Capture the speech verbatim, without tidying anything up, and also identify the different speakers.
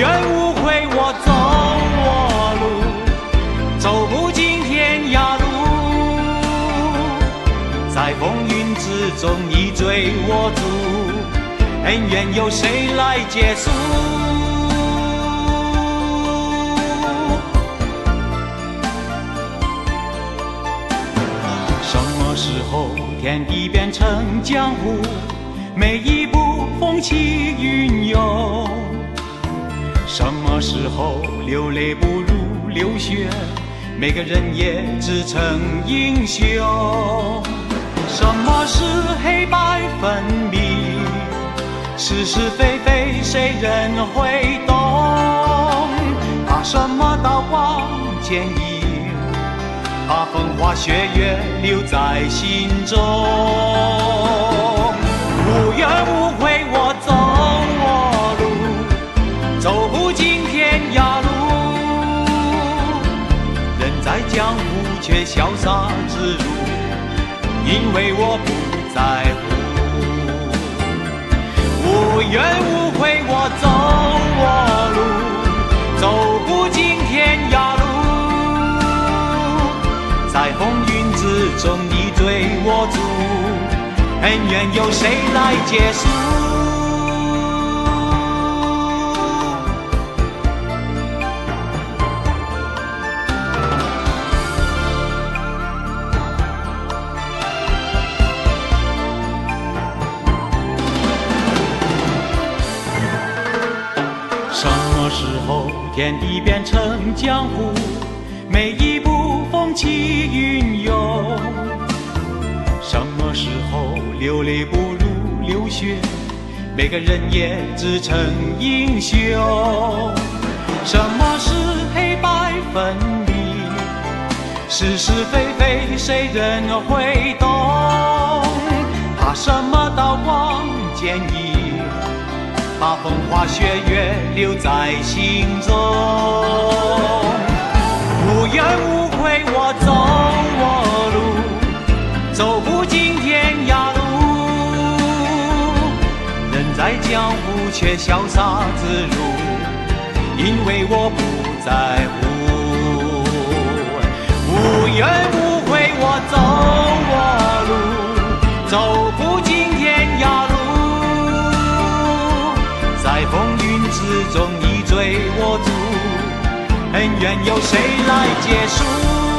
Speaker 1: 怨无悔我走我路，走不尽天涯路。在风云之中你追我逐，恩怨由谁来结束？什么时候天地变成江湖？每一步风起云涌。什么时候流泪不如流血？每个人也只成英雄。什么是黑白分明？是是非非谁人会懂？怕什么刀光剑影？怕风花雪月留在心中。无怨无悔我走我路，走不尽天涯路。人在江湖却潇洒自如，因为我不在乎。无怨无悔我走我路，走不尽天涯路。在风云之中你追我逐，恩怨由谁来结束？什么时候天地变成江湖？每一步风起云涌。什么时候流泪不如流血？每个人也只成英雄。什么是黑白分明？是是非非谁人会懂？怕什么刀光剑影？把风花雪月留在心中。无怨无悔我走我路，走不尽天涯路。人在江湖却潇洒自如，因为我不在乎。无怨无悔我走我路，走不尽天涯路。在风云之中你追我逐，恩怨由谁来结束？